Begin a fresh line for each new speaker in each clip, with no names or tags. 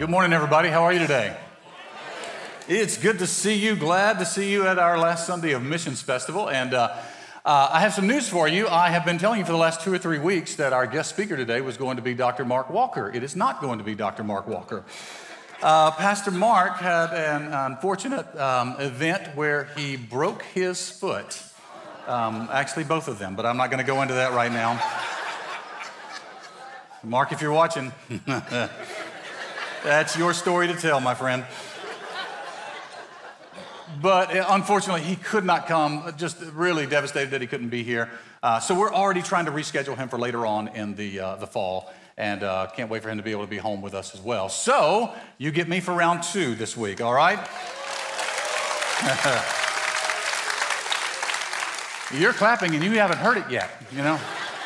Good morning, everybody. How are you today? It's good to see you. Glad to see you at our last Sunday of Missions Festival. And I have some news for you. I have been telling you for the last 2 or 3 weeks that our guest speaker today was going to be Dr. Mark Walker. It is not going to be Dr. Mark Walker. Pastor Mark had an unfortunate event where he broke his foot. Actually, both of them, but I'm not going to go into that right now. Mark, if you're watching, that's your story to tell, my friend. But unfortunately, he could not come, just really devastated that he couldn't be here. So we're already trying to reschedule him for later on in the fall, and can't wait for him to be able to be home with us as well. So you get me for round 2 this week, all right? You're clapping and you haven't heard it yet, you know?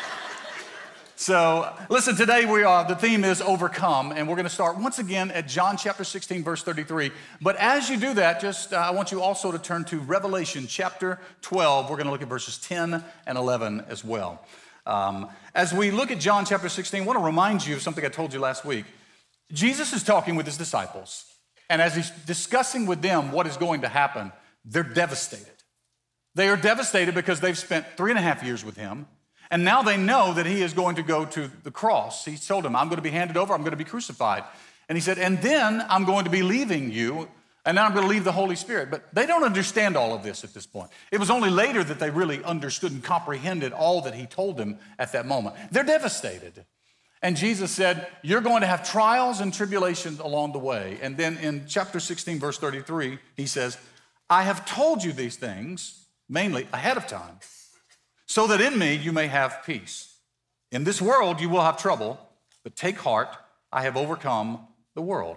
So listen, today the theme is overcome, and we're going to start once again at John chapter 16, verse 33. But as you do that, I want you also to turn to Revelation chapter 12. We're going to look at verses 10 and 11 as well. As we look at John chapter 16, I want to remind you of something I told you last week. Jesus is talking with his disciples, and as he's discussing with them what is going to happen, they're devastated. They are devastated because they've spent 3.5 years with him. And now they know that he is going to go to the cross. He told them, I'm going to be handed over, I'm going to be crucified. And he said, and then I'm going to be leaving you, and then I'm going to leave the Holy Spirit. But they don't understand all of this at this point. It was only later that they really understood and comprehended all that he told them at that moment. They're devastated. And Jesus said, you're going to have trials and tribulations along the way. And then in chapter 16, verse 33, he says, I have told you these things, mainly ahead of time, so that in me you may have peace. In this world you will have trouble, but take heart, I have overcome the world.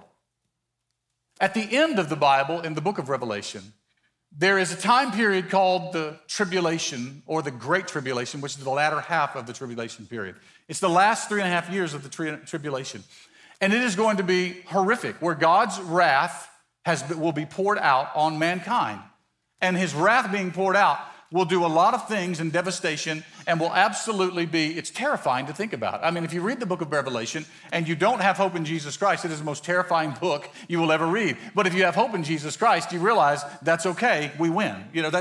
At the end of the Bible, in the book of Revelation, there is a time period called the tribulation, or the Great Tribulation, which is the latter half of the tribulation period. It's the last 3.5 years of the tribulation. And it is going to be horrific, where God's wrath will be poured out on mankind. And his wrath being poured out will do a lot of things in devastation, and will absolutely it's terrifying to think about. I mean, if you read the book of Revelation and you don't have hope in Jesus Christ, it is the most terrifying book you will ever read. But if you have hope in Jesus Christ, you realize that's okay, we win. You know,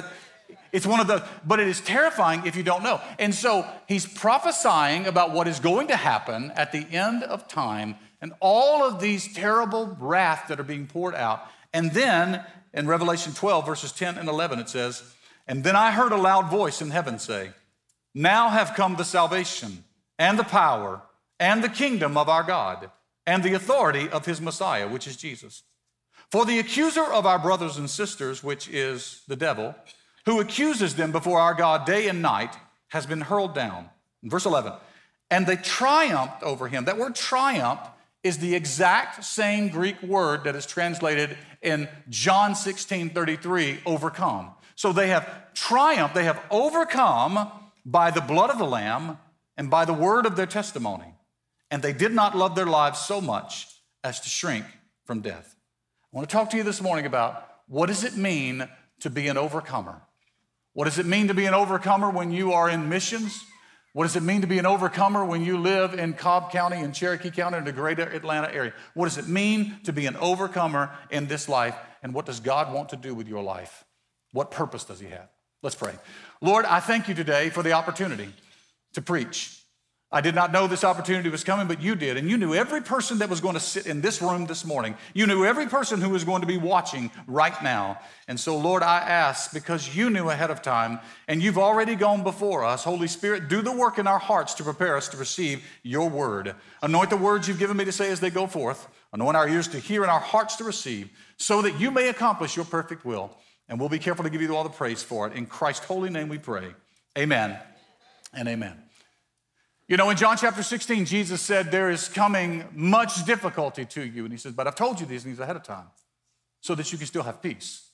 but it is terrifying if you don't know. And so he's prophesying about what is going to happen at the end of time, and all of these terrible wrath that are being poured out. And then in Revelation 12, verses 10 and 11, it says, and then I heard a loud voice in heaven say, now have come the salvation and the power and the kingdom of our God and the authority of his Messiah, which is Jesus. For the accuser of our brothers and sisters, which is the devil, who accuses them before our God day and night, has been hurled down. In verse 11, and they triumphed over him. That word triumph is the exact same Greek word that is translated in John 16:33, overcome. So they have triumphed, they have overcome by the blood of the Lamb and by the word of their testimony. And they did not love their lives so much as to shrink from death. I want to talk to you this morning about what does it mean to be an overcomer? What does it mean to be an overcomer when you are in missions? What does it mean to be an overcomer when you live in Cobb County and Cherokee County in the greater Atlanta area? What does it mean to be an overcomer in this life? And what does God want to do with your life? What purpose does he have? Let's pray. Lord, I thank you today for the opportunity to preach. I did not know this opportunity was coming, but you did. And you knew every person that was going to sit in this room this morning. You knew every person who was going to be watching right now. And so, Lord, I ask, because you knew ahead of time, and you've already gone before us, Holy Spirit, do the work in our hearts to prepare us to receive your word. Anoint the words you've given me to say as they go forth. Anoint our ears to hear and our hearts to receive, so that you may accomplish your perfect will. And we'll be careful to give you all the praise for it. In Christ's holy name we pray. Amen and amen. You know, in John chapter 16, Jesus said, there is coming much difficulty to you. And he says, but I've told you these things ahead of time so that you can still have peace.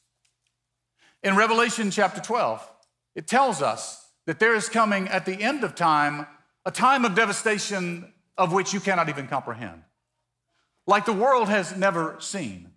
In Revelation chapter 12, it tells us that there is coming at the end of time, a time of devastation of which you cannot even comprehend, like the world has never seen.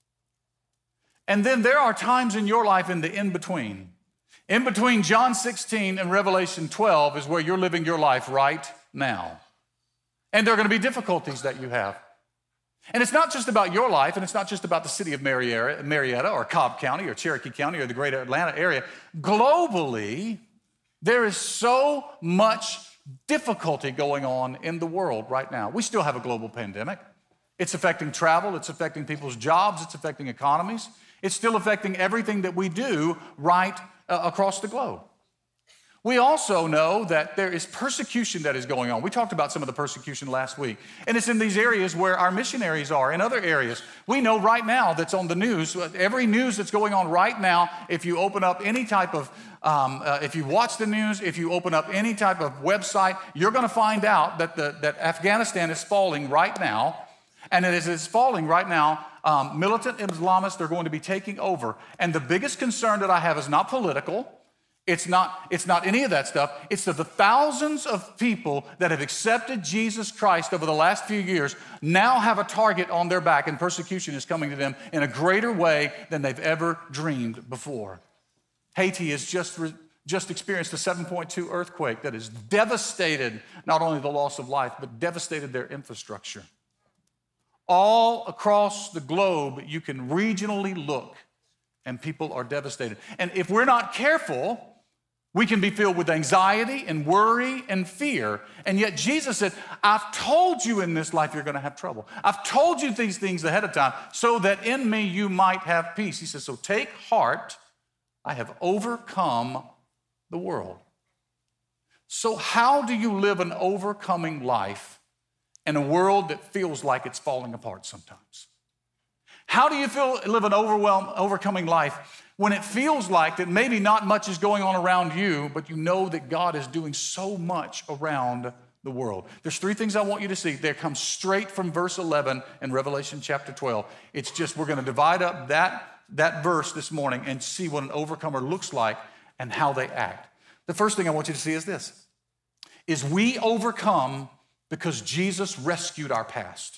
And then there are times in your life in the in-between. In between John 16 and Revelation 12 is where you're living your life right now. And there are going to be difficulties that you have. And it's not just about your life, and it's not just about the city of Marietta or Cobb County or Cherokee County or the greater Atlanta area. Globally, there is so much difficulty going on in the world right now. We still have a global pandemic. It's affecting travel, it's affecting people's jobs, it's affecting economies. It's still affecting everything that we do right across the globe. We also know that there is persecution that is going on. We talked about some of the persecution last week. And it's in these areas where our missionaries are, in other areas. We know right now that's on the news, every news that's going on right now, if you open up any type of, if you watch the news, if you open up any type of website, you're going to find out that Afghanistan is falling right now. And as it's falling right now, militant Islamists are going to be taking over. And the biggest concern that I have is not political. It's not any of that stuff. It's that the thousands of people that have accepted Jesus Christ over the last few years now have a target on their back, and persecution is coming to them in a greater way than they've ever dreamed before. Haiti has just experienced a 7.2 earthquake that has devastated not only the loss of life, but devastated their infrastructure. All across the globe, you can regionally look, and people are devastated. And if we're not careful, we can be filled with anxiety and worry and fear. And yet Jesus said, I've told you in this life you're going to have trouble. I've told you these things ahead of time so that in me you might have peace. He says, so take heart, I have overcome the world. So how do you live an overcoming life in a world that feels like it's falling apart sometimes? How do you live an overcoming life when it feels like that maybe not much is going on around you, but you know that God is doing so much around the world? There's three things I want you to see. They come straight from verse 11 in Revelation chapter 12. It's just, we're going to divide up that verse this morning and see what an overcomer looks like and how they act. The first thing I want you to see is this, is we overcome because Jesus rescued our past.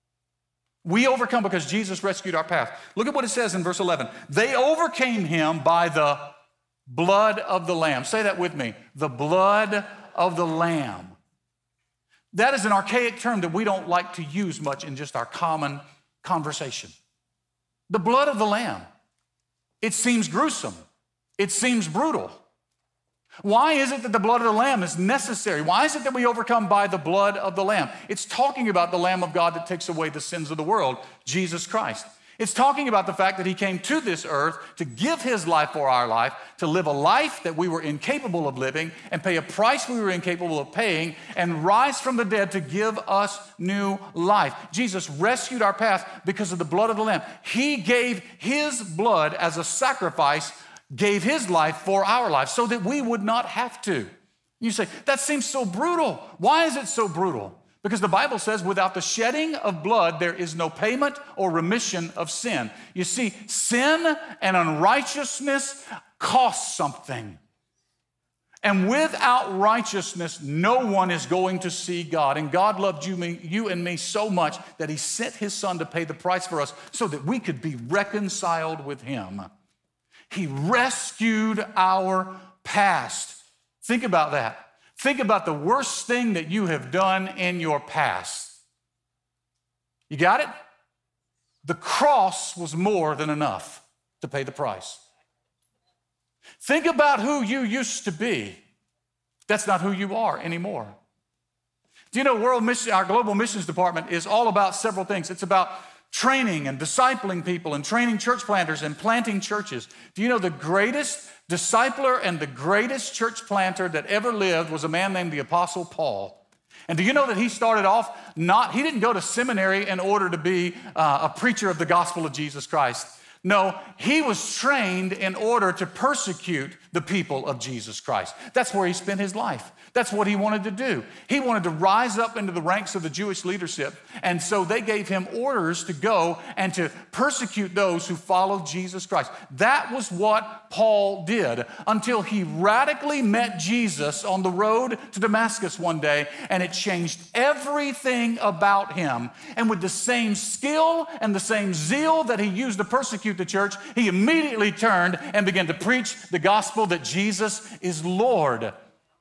We overcome because Jesus rescued our past. Look at what it says in verse 11. They overcame him by the blood of the Lamb. Say that with me. The blood of the Lamb. That is an archaic term that we don't like to use much in just our common conversation. The blood of the Lamb. It seems gruesome. It seems brutal. Why is it that the blood of the Lamb is necessary? Why is it that we overcome by the blood of the Lamb? It's talking about the Lamb of God that takes away the sins of the world, Jesus Christ. It's talking about the fact that he came to this earth to give his life for our life, to live a life that we were incapable of living and pay a price we were incapable of paying and rise from the dead to give us new life. Jesus rescued our past because of the blood of the Lamb. He gave his blood as a sacrifice, gave his life for our life so that we would not have to. You say, that seems so brutal. Why is it so brutal? Because the Bible says without the shedding of blood, there is no payment or remission of sin. You see, sin and unrighteousness cost something. And without righteousness, no one is going to see God. And God loved you and me so much that he sent his son to pay the price for us so that we could be reconciled with him. He rescued our past. Think about that. Think about the worst thing that you have done in your past. You got it? The cross was more than enough to pay the price. Think about who you used to be. That's not who you are anymore. Do you know our global missions department is all about several things. It's about training and discipling people and training church planters and planting churches. Do you know the greatest discipler and the greatest church planter that ever lived was a man named the Apostle Paul? And do you know that he started off he didn't go to seminary in order to be a preacher of the gospel of Jesus Christ. No, he was trained in order to persecute the people of Jesus Christ. That's where he spent his life. That's what he wanted to do. He wanted to rise up into the ranks of the Jewish leadership. And so they gave him orders to go and to persecute those who followed Jesus Christ. That was what Paul did until he radically met Jesus on the road to Damascus one day, and it changed everything about him. And with the same skill and the same zeal that he used to persecute the church, he immediately turned and began to preach the gospel that Jesus is Lord.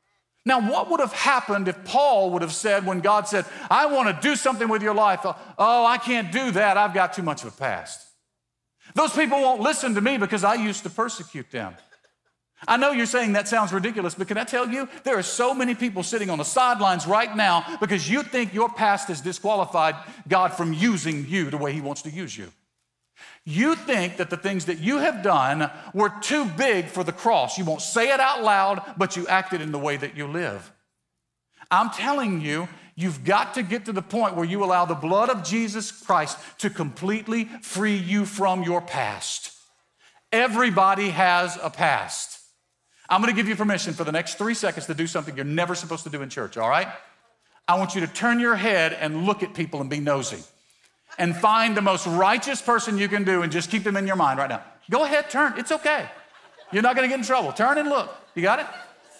Now, what would have happened if Paul would have said, when God said, I want to do something with your life, oh, I can't do that, I've got too much of a past. Those people won't listen to me because I used to persecute them. I know you're saying that sounds ridiculous, but can I tell you, there are so many people sitting on the sidelines right now because you think your past has disqualified God from using you the way he wants to use you. You think that the things that you have done were too big for the cross. You won't say it out loud, but you acted in the way that you live. I'm telling you, you've got to get to the point where you allow the blood of Jesus Christ to completely free you from your past. Everybody has a past. I'm going to give you permission for the next 3 seconds to do something you're never supposed to do in church, all right? I want you to turn your head and look at people and be nosy. And find the most righteous person you can do and just keep them in your mind right now. Go ahead, turn. It's okay. You're not going to get in trouble. Turn and look. You got it?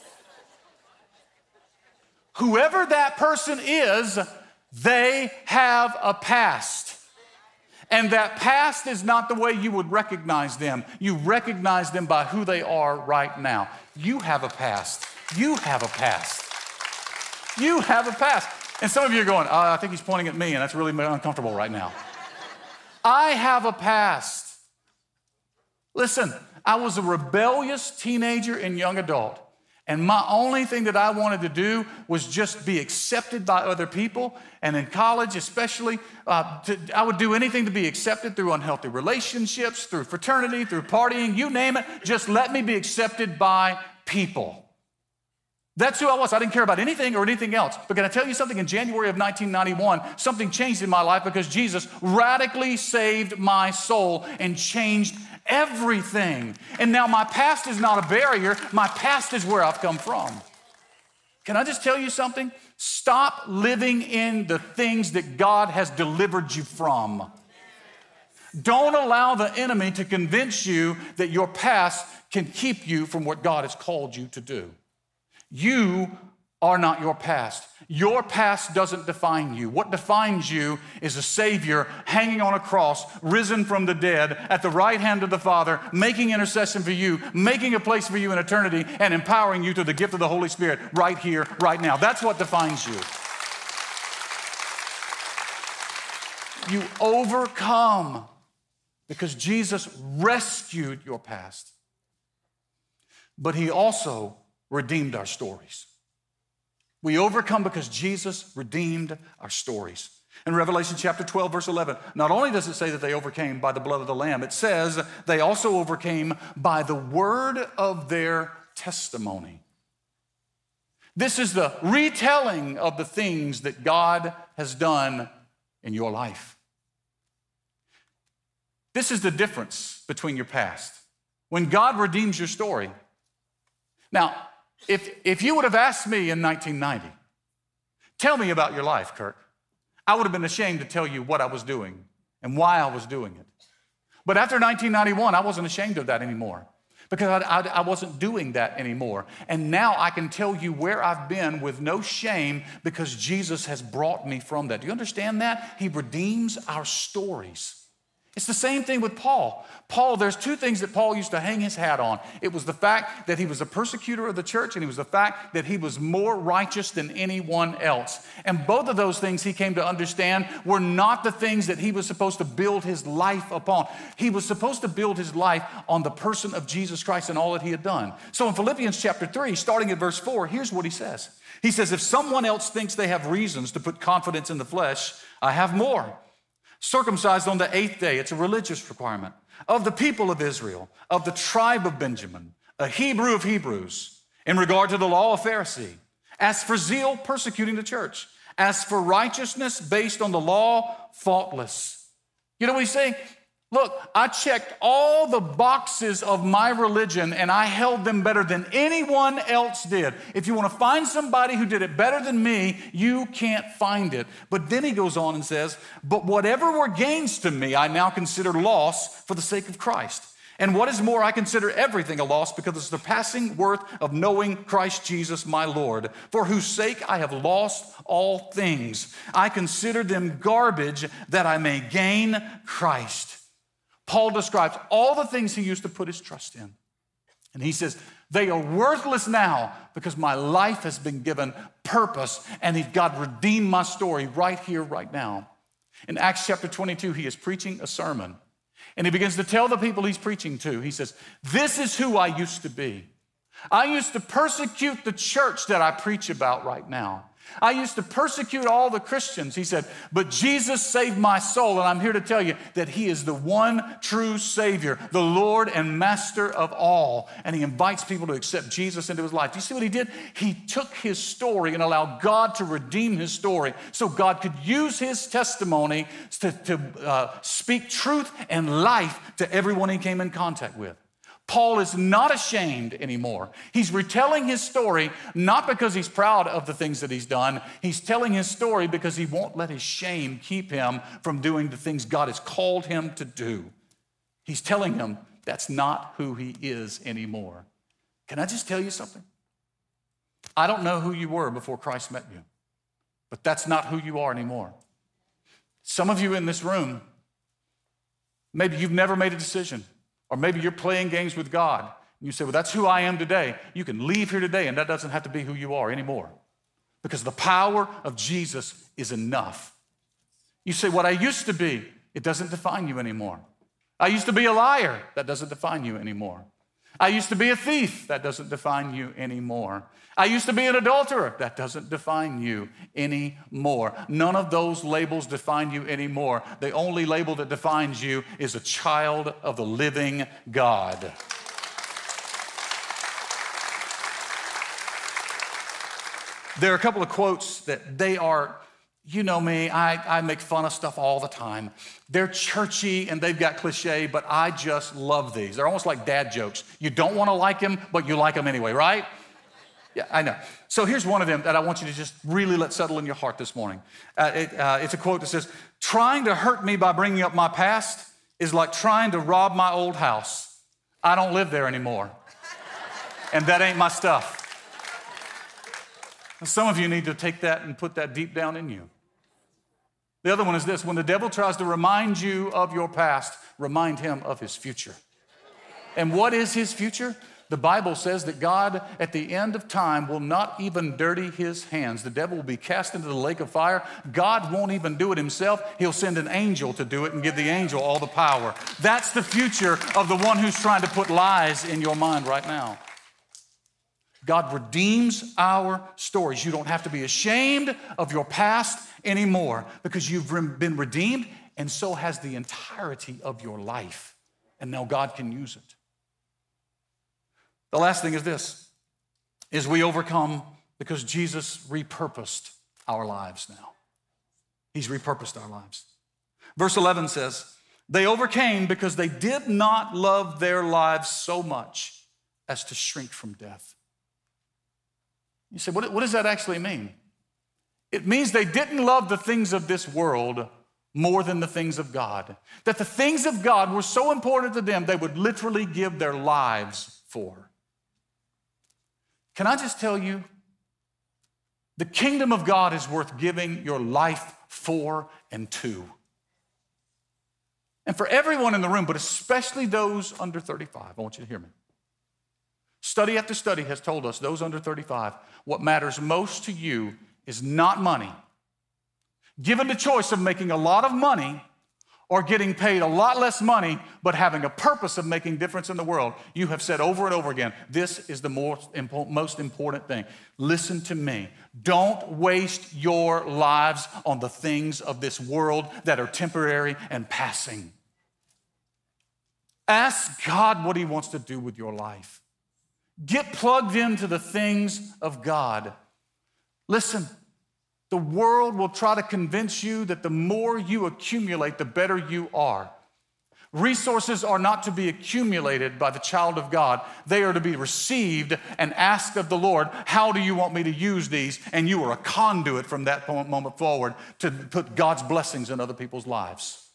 Whoever that person is, they have a past. And that past is not the way you would recognize them. You recognize them by who they are right now. You have a past. You have a past. You have a past. And some of you are going, I think he's pointing at me, and that's really uncomfortable right now. I have a past. Listen, I was a rebellious teenager and young adult, and my only thing that I wanted to do was just be accepted by other people. And in college especially, I would do anything to be accepted through unhealthy relationships, through fraternity, through partying, you name it. Just let me be accepted by people. That's who I was. I didn't care about anything or anything else. But can I tell you something? In January of 1991, something changed in my life because Jesus radically saved my soul and changed everything. And now my past is not a barrier. My past is where I've come from. Can I just tell you something? Stop living in the things that God has delivered you from. Don't allow the enemy to convince you that your past can keep you from what God has called you to do. You are not your past. Your past doesn't define you. What defines you is a Savior hanging on a cross, risen from the dead, at the right hand of the Father, making intercession for you, making a place for you in eternity, and empowering you through the gift of the Holy Spirit right here, right now. That's what defines you. You overcome because Jesus rescued your past, but he also redeemed our stories. We overcome because Jesus redeemed our stories. In Revelation chapter 12, verse 11, not only does it say that they overcame by the blood of the Lamb, it says they also overcame by the word of their testimony. This is the retelling of the things that God has done in your life. This is the difference between your past. When God redeems your story. Now, if you would have asked me in 1990, tell me about your life, Kirk, I would have been ashamed to tell you what I was doing and why I was doing it. But after 1991, I wasn't ashamed of that anymore because I wasn't doing that anymore. And now I can tell you where I've been with no shame because Jesus has brought me from that. Do you understand that? He redeems our stories. It's the same thing with Paul. Paul, there's two things that Paul used to hang his hat on. It was the fact that he was a persecutor of the church, and it was the fact that he was more righteous than anyone else. And both of those things he came to understand were not the things that he was supposed to build his life upon. He was supposed to build his life on the person of Jesus Christ and all that he had done. So in Philippians chapter 3, starting at verse 4, here's what he says. He says, if someone else thinks they have reasons to put confidence in the flesh, I have more. Circumcised on the 8th day, it's a religious requirement, of the people of Israel, of the tribe of Benjamin, a Hebrew of Hebrews, in regard to the law, a Pharisee. As for zeal, persecuting the church. As for righteousness based on the law, faultless. You know what he's saying? Look, I checked all the boxes of my religion and I held them better than anyone else did. If you want to find somebody who did it better than me, you can't find it. But then he goes on and says, but whatever were gains to me, I now consider loss for the sake of Christ. And what is more, I consider everything a loss because of the surpassing worth of knowing Christ Jesus my Lord, for whose sake I have lost all things. I consider them garbage that I may gain Christ. Paul describes all the things he used to put his trust in. And he says, They are worthless now because my life has been given purpose, and God redeemed my story right here, right now. In Acts chapter 22, he is preaching a sermon, and he begins to tell the people he's preaching to, he says, this is who I used to be. I used to persecute the church that I preach about right now. I used to persecute all the Christians. He said, but Jesus saved my soul, and I'm here to tell you that he is the one true Savior, the Lord and Master of all. And he invites people to accept Jesus into his life. Do you see what he did? He took his story and allowed God to redeem his story so God could use his testimony to speak truth and life to everyone he came in contact with. Paul is not ashamed anymore. He's retelling his story, not because he's proud of the things that he's done. He's telling his story because he won't let his shame keep him from doing the things God has called him to do. He's telling him that's not who he is anymore. Can I just tell you something? I don't know who you were before Christ met you, but that's not who you are anymore. Some of you in this room, maybe you've never made a decision. Or maybe you're playing games with God. And you say, well, that's who I am today. You can leave here today, and that doesn't have to be who you are anymore. Because the power of Jesus is enough. You say, what I used to be, it doesn't define you anymore. I used to be a liar. That doesn't define you anymore. I used to be a thief. That doesn't define you anymore. I used to be an adulterer. That doesn't define you anymore. None of those labels define you anymore. The only label that defines you is a child of the living God. There are a couple of quotes that they are, you know me, I make fun of stuff all the time. They're churchy and they've got cliche, but I just love these. They're almost like dad jokes. You don't want to like them, but you like them anyway, right? Yeah, I know. So here's one of them that I want you to just really let settle in your heart this morning. It's a quote that says, trying to hurt me by bringing up my past is like trying to rob my old house. I don't live there anymore. And that ain't my stuff. Some of you need to take that and put that deep down in you. The other one is this: when the devil tries to remind you of your past, remind him of his future. And what is his future? The Bible says that God, at the end of time, will not even dirty his hands. The devil will be cast into the lake of fire. God won't even do it himself. He'll send an angel to do it and give the angel all the power. That's the future of the one who's trying to put lies in your mind right now. God redeems our stories. You don't have to be ashamed of your past anymore because you've been redeemed, and so has the entirety of your life. And now God can use it. The last thing is this, is we overcome because Jesus repurposed our lives now. He's repurposed our lives. Verse 11 says, they overcame because they did not love their lives so much as to shrink from death. You say, what does that actually mean? It means they didn't love the things of this world more than the things of God. That the things of God were so important to them, they would literally give their lives for. Can I just tell you, the kingdom of God is worth giving your life for and to. And for everyone in the room, but especially those under 35, I want you to hear me. Study after study has told us, those under 35, what matters most to you is not money. Given the choice of making a lot of money or getting paid a lot less money, but having a purpose of making difference in the world, you have said over and over again, this is the most important thing. Listen to me. Don't waste your lives on the things of this world that are temporary and passing. Ask God what he wants to do with your life. Get plugged into the things of God. Listen, the world will try to convince you that the more you accumulate, the better you are. Resources are not to be accumulated by the child of God. They are to be received and asked of the Lord, how do you want me to use these? And you are a conduit from that moment forward to put God's blessings in other people's lives.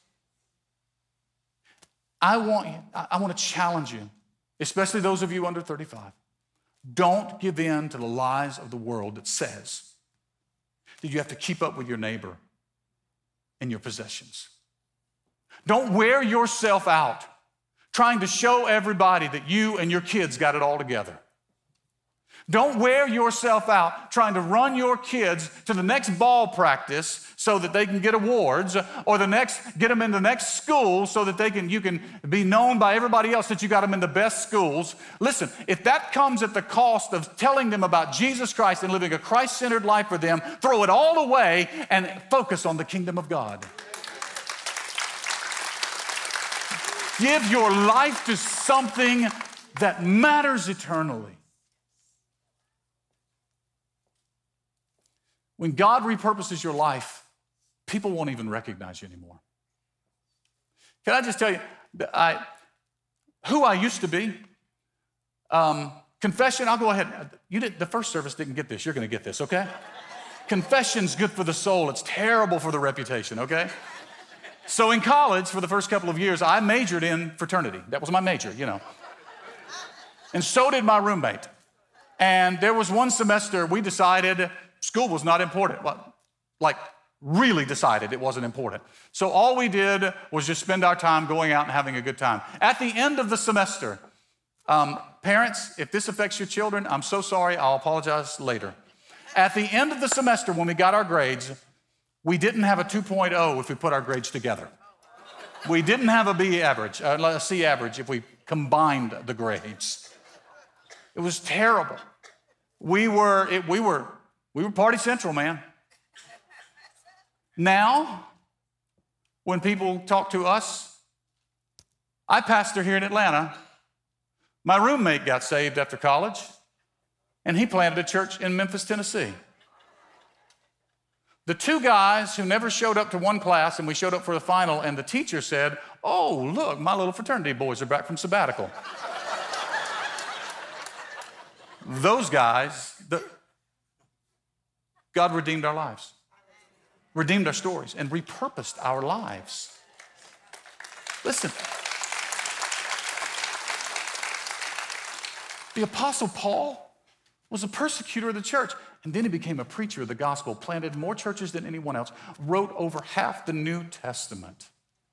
I want to challenge you, especially those of you under 35. Don't give in to the lies of the world that says that you have to keep up with your neighbor and your possessions. Don't wear yourself out trying to show everybody that you and your kids got it all together. Don't wear yourself out trying to run your kids to the next ball practice so that they can get awards, or get them in the next school so that you can be known by everybody else that you got them in the best schools. Listen, if that comes at the cost of telling them about Jesus Christ and living a Christ-centered life for them, throw it all away and focus on the kingdom of God. Give your life to something that matters eternally. When God repurposes your life, people won't even recognize you anymore. Can I just tell you who I used to be? Confession, I'll go ahead. The first service didn't get this. You're going to get this, okay? Confession's good for the soul. It's terrible for the reputation, okay? So in college, for the first couple of years, I majored in fraternity. That was my major, And so did my roommate. And there was one semester we decided school was not important. Well, really decided it wasn't important. So all we did was just spend our time going out and having a good time. At the end of the semester, parents, if this affects your children, I'm so sorry. I'll apologize later. At the end of the semester, when we got our grades, we didn't have a 2.0 if we put our grades together. We didn't have a B average, a C average if we combined the grades. It was terrible. We were party central, man. Now, when people talk to us, I pastor here in Atlanta. My roommate got saved after college, and he planted a church in Memphis, Tennessee. The two guys who never showed up to one class, and we showed up for the final, and the teacher said, "Oh, look, my little fraternity boys are back from sabbatical." Those guys, God redeemed our lives, redeemed our stories, and repurposed our lives. Listen, the Apostle Paul was a persecutor of the church, and then he became a preacher of the gospel, planted more churches than anyone else, wrote over half the New Testament.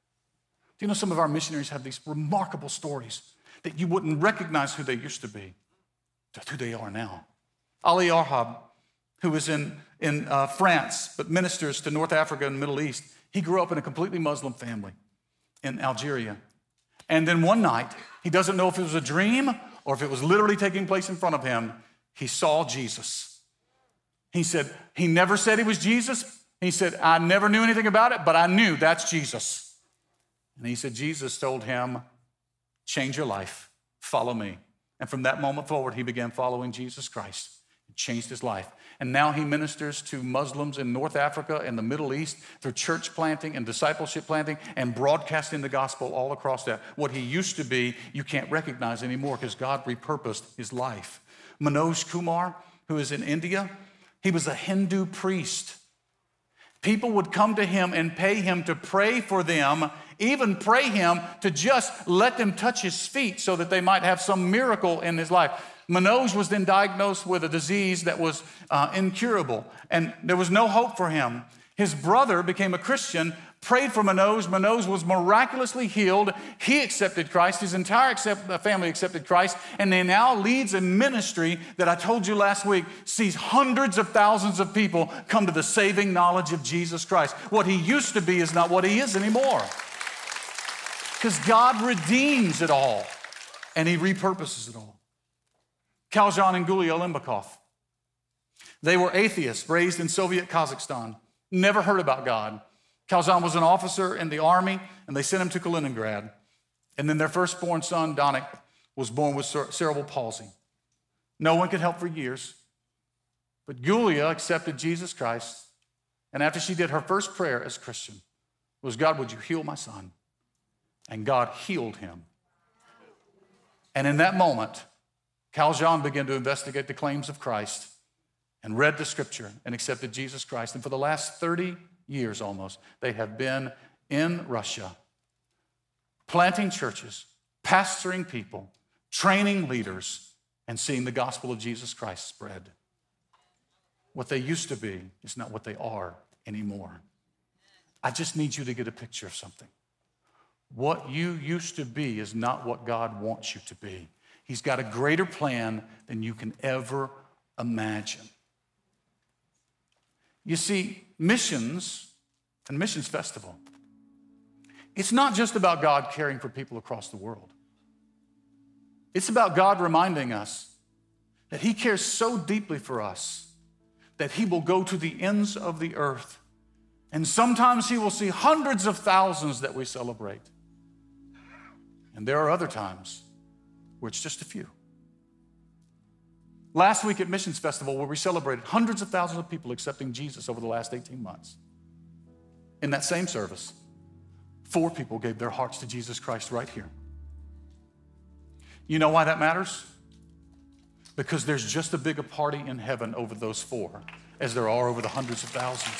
Do you know some of our missionaries have these remarkable stories that you wouldn't recognize who they used to be, to who they are now? Ali Arhab, who was in France, but ministers to North Africa and the Middle East. He grew up in a completely Muslim family in Algeria. And then one night, he doesn't know if it was a dream or if it was literally taking place in front of him, he saw Jesus. He said, he never said he was Jesus. He said, I never knew anything about it, but I knew that's Jesus. And he said, Jesus told him, change your life, follow me. And from that moment forward, he began following Jesus Christ. It changed his life. And now he ministers to Muslims in North Africa and the Middle East through church planting and discipleship planting and broadcasting the gospel all across that. What he used to be, you can't recognize anymore because God repurposed his life. Manoj Kumar, who is in India, he was a Hindu priest. People would come to him and pay him to pray for them, even pray him to just let them touch his feet so that they might have some miracle in his life. Manoj was then diagnosed with a disease that was incurable, and there was no hope for him. His brother became a Christian, prayed for Manoj. Manoj was miraculously healed. He accepted Christ. His entire family accepted Christ, and he now leads a ministry that I told you last week sees hundreds of thousands of people come to the saving knowledge of Jesus Christ. What he used to be is not what he is anymore, because God redeems it all, and he repurposes it all. Kaljan and Gulia Limbakov, they were atheists raised in Soviet Kazakhstan, never heard about God. Kaljan was an officer in the army, and they sent him to Kaliningrad. And then their firstborn son, Danik, was born with cerebral palsy. No one could help for years. But Gulia accepted Jesus Christ, and after she did her first prayer as a Christian was, God, would you heal my son? And God healed him. And in that moment, Kaljan began to investigate the claims of Christ and read the scripture and accepted Jesus Christ. And for the last 30 years almost, they have been in Russia, planting churches, pastoring people, training leaders, and seeing the gospel of Jesus Christ spread. What they used to be is not what they are anymore. I just need you to get a picture of something. What you used to be is not what God wants you to be. He's got a greater plan than you can ever imagine. You see, missions and Missions Festival, it's not just about God caring for people across the world. It's about God reminding us that he cares so deeply for us that he will go to the ends of the earth. And sometimes he will see hundreds of thousands that we celebrate. And there are other times where it's just a few. Last week at Missions Festival, where we celebrated hundreds of thousands of people accepting Jesus over the last 18 months. In that same service, 4 people gave their hearts to Jesus Christ right here. You know why that matters? Because there's just as big a party in heaven over those 4 as there are over the hundreds of thousands.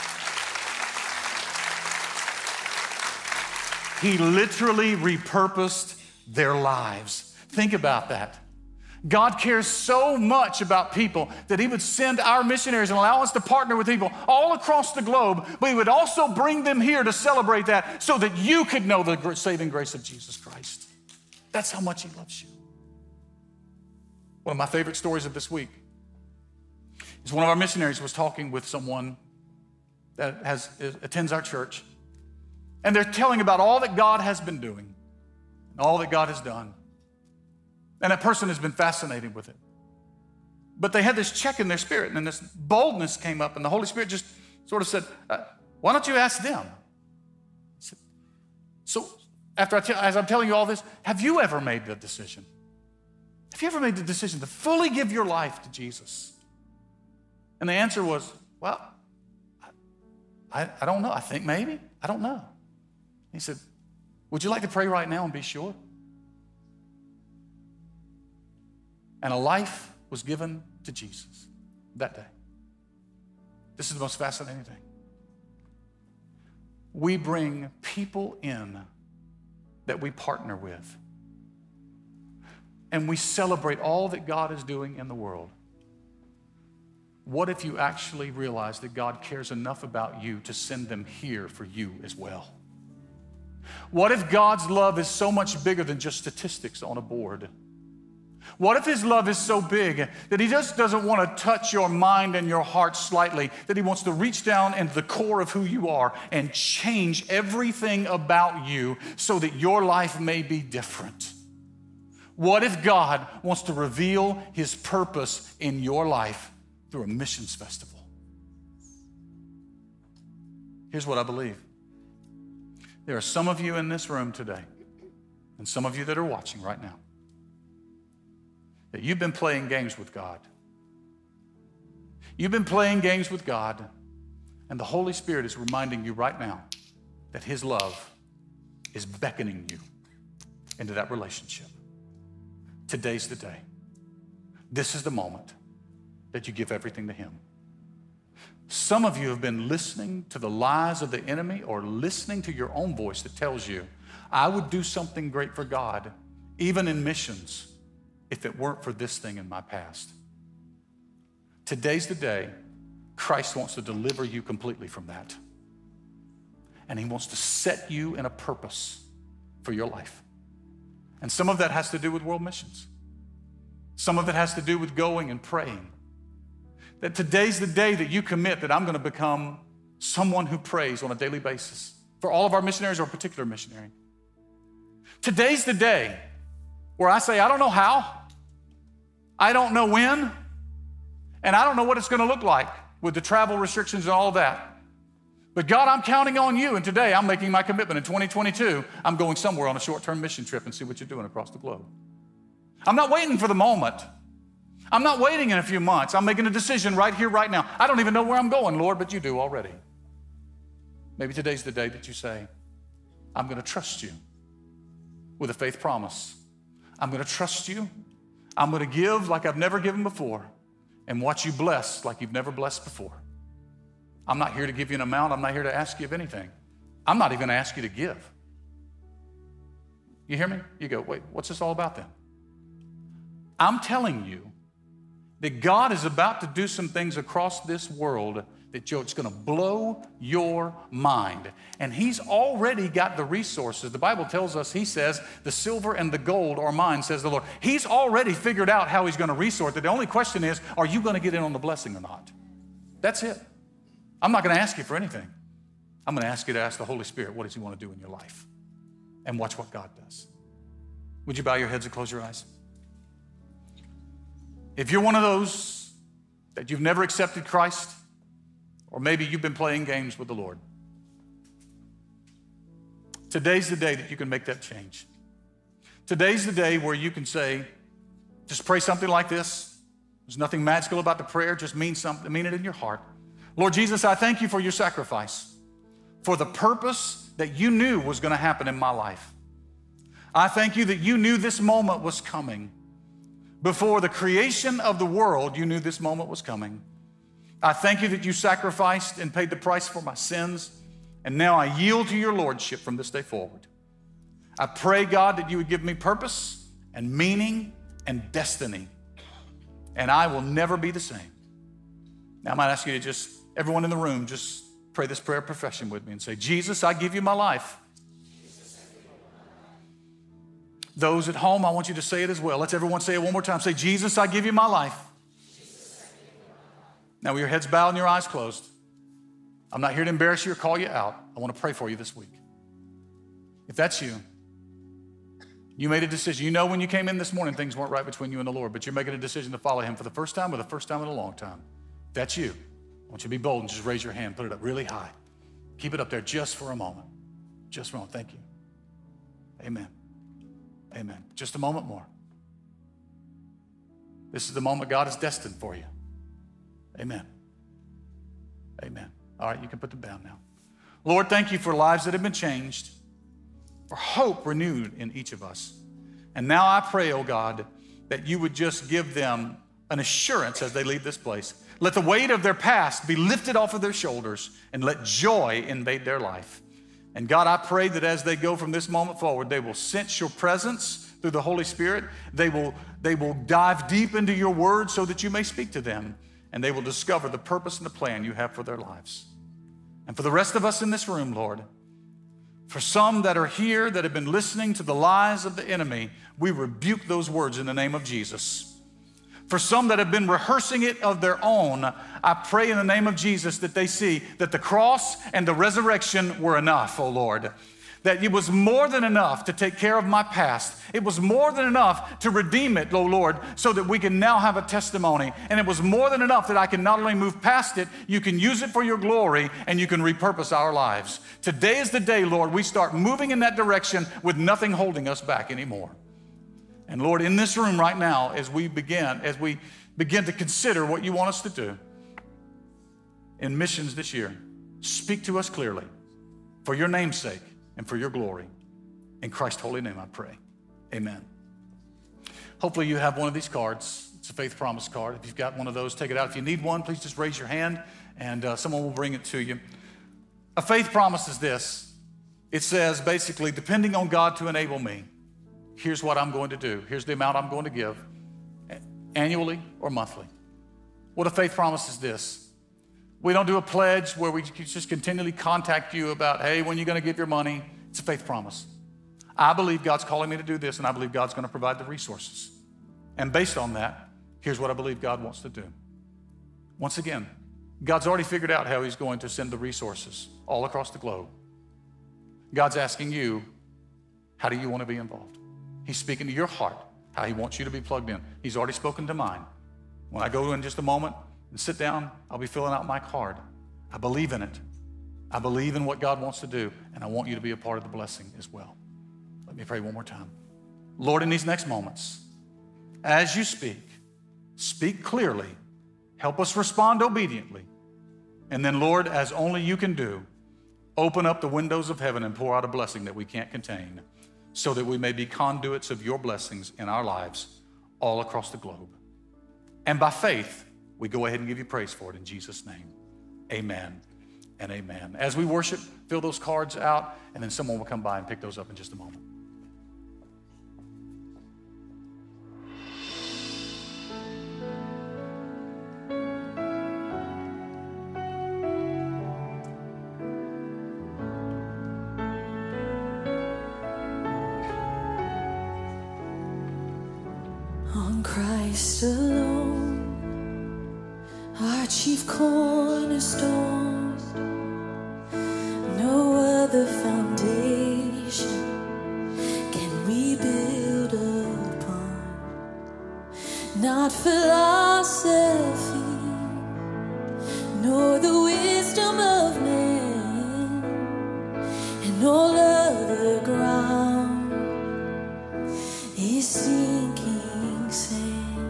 He literally repurposed their lives. Think about that. God cares so much about people that he would send our missionaries and allow us to partner with people all across the globe, but he would also bring them here to celebrate that so that you could know the saving grace of Jesus Christ. That's how much he loves you. One of my favorite stories of this week is one of our missionaries was talking with someone that attends our church, and they're telling about all that God has been doing and all that God has done. And that person has been fascinated with it. But they had this check in their spirit, and then this boldness came up, and the Holy Spirit just sort of said, why don't you ask them? Said, so as I'm telling you all this, have you ever made the decision? Have you ever made the decision to fully give your life to Jesus? And the answer was, well, I don't know. I think maybe. I don't know. He said, would you like to pray right now and be sure? And a life was given to Jesus that day. This is the most fascinating thing. We bring people in that we partner with. And we celebrate all that God is doing in the world. What if you actually realize that God cares enough about you to send them here for you as well? What if God's love is so much bigger than just statistics on a board? What if his love is so big that he just doesn't want to touch your mind and your heart slightly, that he wants to reach down into the core of who you are and change everything about you so that your life may be different? What if God wants to reveal his purpose in your life through a missions festival? Here's what I believe. There are some of you in this room today, and some of you that are watching right now, that you've been playing games with God. You've been playing games with God, and the Holy Spirit is reminding you right now that his love is beckoning you into that relationship. Today's the day. This is the moment that you give everything to him. Some of you have been listening to the lies of the enemy or listening to your own voice that tells you, I would do something great for God, even in missions, if it weren't for this thing in my past. Today's the day Christ wants to deliver you completely from that. And he wants to set you in a purpose for your life. And some of that has to do with world missions. Some of it has to do with going and praying. That today's the day that you commit that I'm going to become someone who prays on a daily basis. For all of our missionaries or a particular missionary. Today's the day where I say, I don't know how, I don't know when, and I don't know what it's going to look like with the travel restrictions and all of that. But God, I'm counting on you, and today I'm making my commitment. In 2022, I'm going somewhere on a short-term mission trip and see what you're doing across the globe. I'm not waiting for the moment. I'm not waiting in a few months. I'm making a decision right here, right now. I don't even know where I'm going, Lord, but you do already. Maybe today's the day that you say, I'm going to trust you with a faith promise. I'm going to trust you. I'm going to give like I've never given before and watch you bless like you've never blessed before. I'm not here to give you an amount. I'm not here to ask you of anything. I'm not even going to ask you to give. You hear me? You go, wait, what's this all about then? I'm telling you that God is about to do some things across this world that it's going to blow your mind. And he's already got the resources. The Bible tells us, he says, the silver and the gold are mine, says the Lord. He's already figured out how he's going to resource it. The only question is, are you going to get in on the blessing or not? That's it. I'm not going to ask you for anything. I'm going to ask you to ask the Holy Spirit, what does he want to do in your life? And watch what God does. Would you bow your heads and close your eyes? If you're one of those that you've never accepted Christ, or maybe you've been playing games with the Lord, today's the day that you can make that change. Today's the day where you can say, just pray something like this. There's nothing magical about the prayer. Just mean it in your heart. Lord Jesus, I thank you for your sacrifice, for the purpose that you knew was going to happen in my life. I thank you that you knew this moment was coming. Before the creation of the world, you knew this moment was coming. I thank you that you sacrificed and paid the price for my sins, and now I yield to your lordship from this day forward. I pray, God, that you would give me purpose and meaning and destiny, and I will never be the same. Now I might ask you to everyone in the room, just pray this prayer of profession with me and say, Jesus, I give you my life. Those at home, I want you to say it as well. Let's everyone say it one more time. Say, Jesus, I give you my life. Now, with your heads bowed and your eyes closed, I'm not here to embarrass you or call you out. I want to pray for you this week. If that's you, you made a decision. You know when you came in this morning, things weren't right between you and the Lord, but you're making a decision to follow him for the first time or the first time in a long time. If that's you, I want you to be bold and just raise your hand, put it up really high. Keep it up there just for a moment. Just for a moment. Thank you. Amen. Amen. Just a moment more. This is the moment God has destined for you. Amen. Amen. All right, you can put them down now. Lord, thank you for lives that have been changed, for hope renewed in each of us. And now I pray, oh God, that you would just give them an assurance as they leave this place. Let the weight of their past be lifted off of their shoulders and let joy invade their life. And God, I pray that as they go from this moment forward, they will sense your presence through the Holy Spirit. They will dive deep into your word so that you may speak to them. And they will discover the purpose and the plan you have for their lives. And for the rest of us in this room, Lord, for some that are here that have been listening to the lies of the enemy, we rebuke those words in the name of Jesus. For some that have been rehearsing it of their own, I pray in the name of Jesus that they see that the cross and the resurrection were enough, oh Lord. That it was more than enough to take care of my past. It was more than enough to redeem it, oh Lord, so that we can now have a testimony. And it was more than enough that I can not only move past it, you can use it for your glory and you can repurpose our lives. Today is the day, Lord, we start moving in that direction with nothing holding us back anymore. And Lord, in this room right now, as we begin to consider what you want us to do in missions this year, speak to us clearly for your name's sake and for your glory. In Christ's holy name I pray. Amen. Hopefully you have one of these cards. It's a faith promise card. If you've got one of those, take it out. If you need one, please just raise your hand and someone will bring it to you. A faith promise is this. It says basically, depending on God to enable me, here's what I'm going to do. Here's the amount I'm going to give annually or monthly. What a faith promise is this. We don't do a pledge where we just continually contact you about, hey, when are you going to give your money? It's a faith promise. I believe God's calling me to do this, and I believe God's going to provide the resources. And based on that, here's what I believe God wants to do. Once again, God's already figured out how he's going to send the resources all across the globe. God's asking you, how do you want to be involved? He's speaking to your heart, how he wants you to be plugged in. He's already spoken to mine. When I go in just a moment and sit down, I'll be filling out my card. I believe in it. I believe in what God wants to do, and I want you to be a part of the blessing as well. Let me pray one more time. Lord, in these next moments, as you speak clearly, help us respond obediently. And then, Lord, as only you can do, open up the windows of heaven and pour out a blessing that we can't contain so that we may be conduits of your blessings in our lives all across the globe. And by faith, we go ahead and give you praise for it in Jesus' name. Amen and amen. As we worship, fill those cards out, and then someone will come by and pick those up in just a moment.
Christ alone, our chief cornerstone, no other foundation can we build upon, not philosophy, nor the wisdom of man, and all other ground is sinking sand.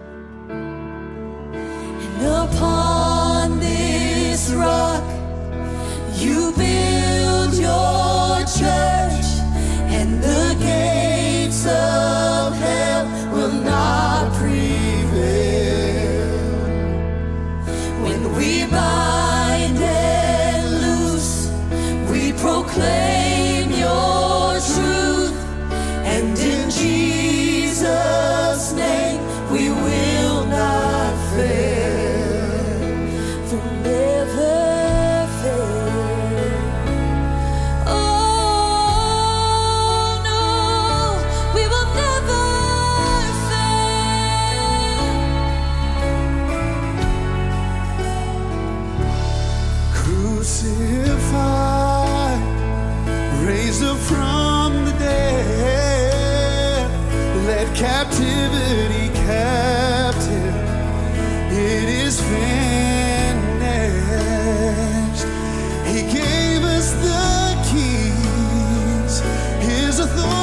And upon this rock you build your church, and the gates of hell will not prevail. When we bind and loose, we proclaim your truth, and in Jesus' name we will not fail, for never fail. Oh no, we will never fail.
Crucified, raised up from the dead, led captivity captive. It is finished. He gave us the keys, his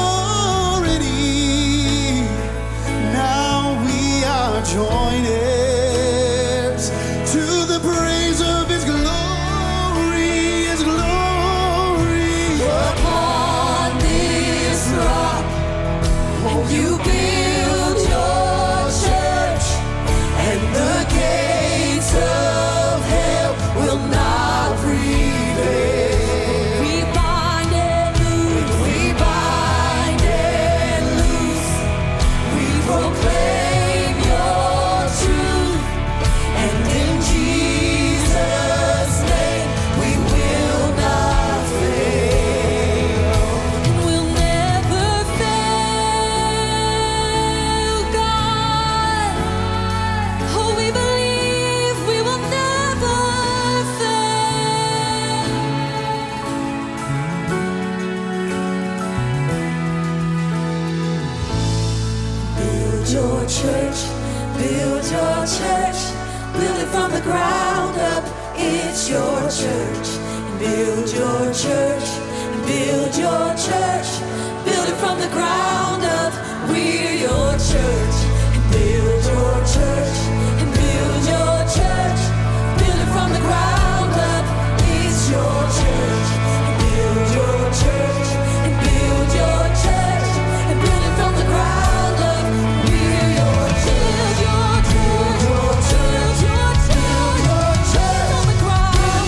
authority. Now we are joint heirs to the praise of his glory, his glory.
Upon this rock you build your church, and the gates of hell will not prevail. We bind and loose, we bind and loose, we proclaim your truth, and in Jesus' name we will not fail, and we'll never fail, God. Oh, we believe we will never fail. Build your church, build your church, build it from the ground up. It's your church. And build your church, and build your church, build it from the ground up. We're your church. And build your church, and build your church, build it from the ground up. It's your church. And build your church, and build your church, and build it from the ground up. We're your church. Build your church, build your church from the ground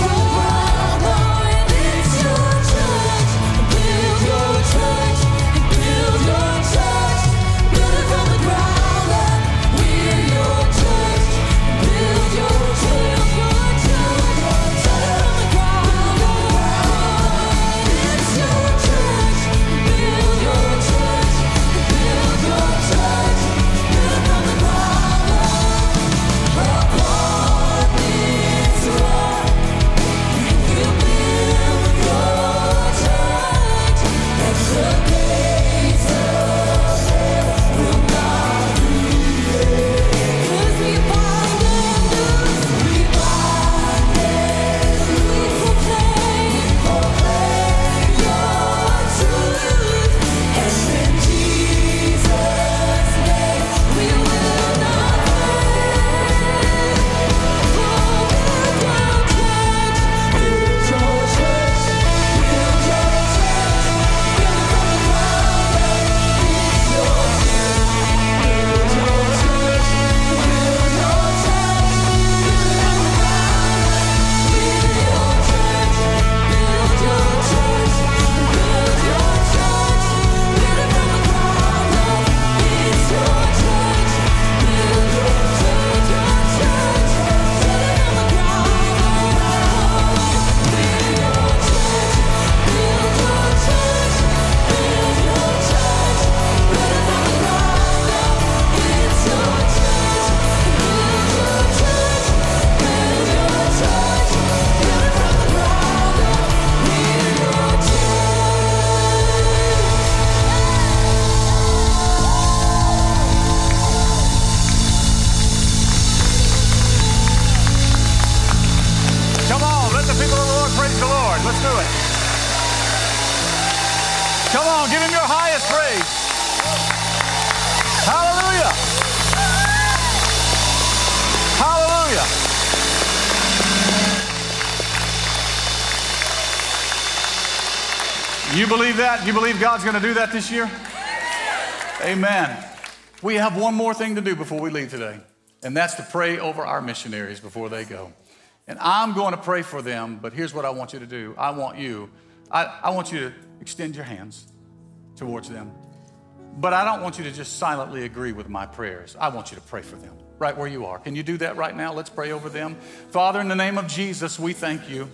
up. It's your church. And build your church, and build your
Come on, give him your highest praise. Hallelujah. Hallelujah. You believe that? You believe God's going to do that this year? Amen. We have one more thing to do before we leave today, and that's to pray over our missionaries before they go. And I'm going to pray for them, but here's what I want you to do. I want you to extend your hands towards them. But I don't want you to just silently agree with my prayers. I want you to pray for them right where you are. Can you do that right now? Let's pray over them. Father, in the name of Jesus, we thank you.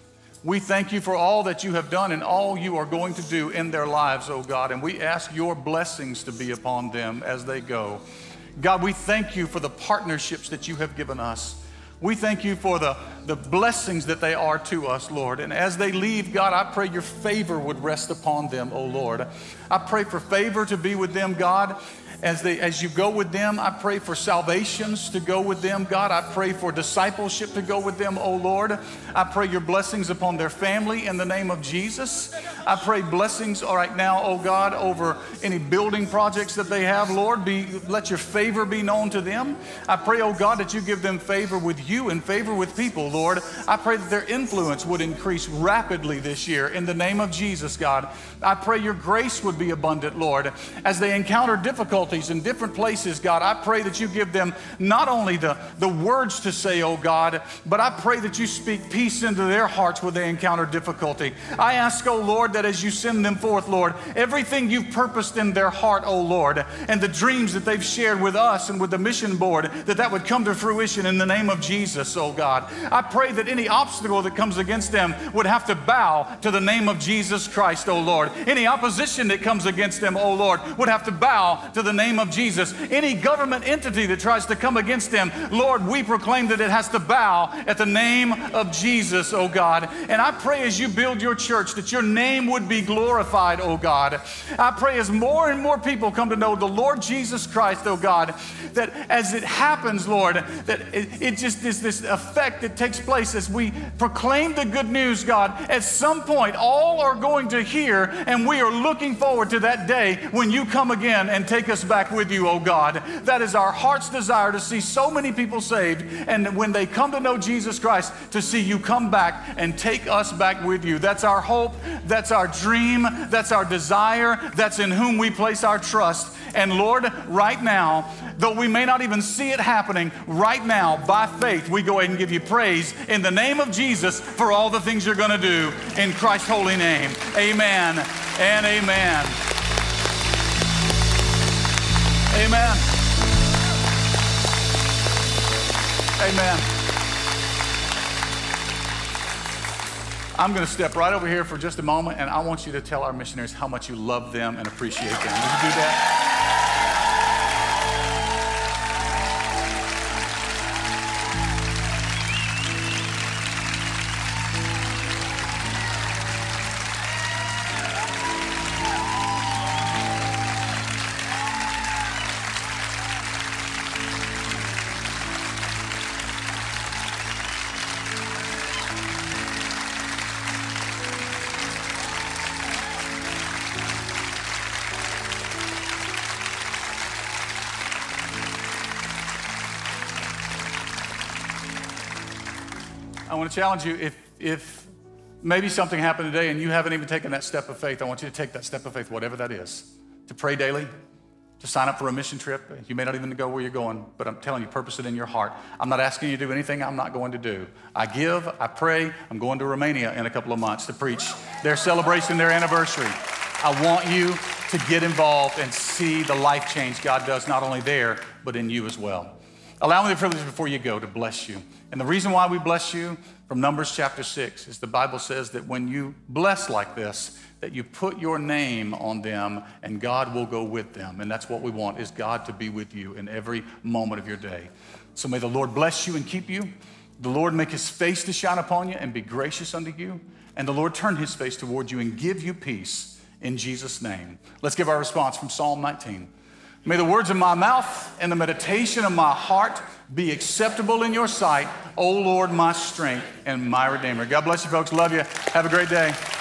We thank you for all that you have done and all you are going to do in their lives, oh God. And we ask your blessings to be upon them as they go. God, we thank you for the partnerships that you have given us. We thank you for the blessings that they are to us, Lord. And as they leave, God, I pray your favor would rest upon them, oh Lord. I pray for favor to be with them, God. As you go with them, I pray for salvations to go with them. God, I pray for discipleship to go with them, oh Lord. I pray your blessings upon their family in the name of Jesus. I pray blessings right now, oh God, over any building projects that they have, Lord. Let your favor be known to them. I pray, oh God, that you give them favor with you and favor with people, Lord. I pray that their influence would increase rapidly this year in the name of Jesus, God. I pray your grace would be abundant, Lord. As they encounter difficulties in different places, God, I pray that you give them not only the words to say, oh God, but I pray that you speak peace into their hearts where they encounter difficulty. I ask, oh Lord, that as you send them forth, Lord, everything you've purposed in their heart, oh Lord, and the dreams that they've shared with us and with the mission board, that would come to fruition in the name of Jesus, oh God. I pray that any obstacle that comes against them would have to bow to the name of Jesus Christ, oh Lord. Any opposition that comes against them, oh Lord, would have to bow to the name of Jesus. Any government entity that tries to come against them, Lord, we proclaim that it has to bow at the name of Jesus, oh God. And I pray as you build your church that your name would be glorified, oh God. I pray as more and more people come to know the Lord Jesus Christ, oh God, that as it happens, Lord, that it just is this effect that takes place as we proclaim the good news, God. At some point, all are going to hear, and we are looking forward to that day when you come again and take us back with you, oh God. That is our heart's desire, to see so many people saved, and when they come to know Jesus Christ, to see you come back and take us back with you. That's our hope, that's our dream, that's our desire, that's in whom we place our trust. And Lord, right now, though we may not even see it happening, right now, by faith, we go ahead and give you praise in the name of Jesus for all the things you're going to do in Christ's holy name. Amen and amen. Amen. Amen. I'm going to step right over here for just a moment, and I want you to tell our missionaries how much you love them and appreciate them. Would you do that? I want to challenge you, if maybe something happened today and you haven't even taken that step of faith, I want you to take that step of faith, whatever that is, to pray daily, to sign up for a mission trip. You may not even go where you're going, but I'm telling you, purpose it in your heart. I'm not asking you to do anything I'm not going to do. I give, I pray. I'm going to Romania in a couple of months to preach their celebration, their anniversary. I want you to get involved and see the life change God does not only there, but in you as well. Allow me the privilege before you go to bless you. And the reason why we bless you from Numbers chapter 6 is the Bible says that when you bless like this, that you put your name on them and God will go with them. And that's what we want, is God to be with you in every moment of your day. So may the Lord bless you and keep you. The Lord make his face to shine upon you and be gracious unto you. And the Lord turn his face toward you and give you peace in Jesus' name. Let's give our response from Psalm 19. May the words of my mouth and the meditation of my heart be acceptable in your sight, O Lord, my strength and my Redeemer. God bless you, folks. Love you. Have a great day.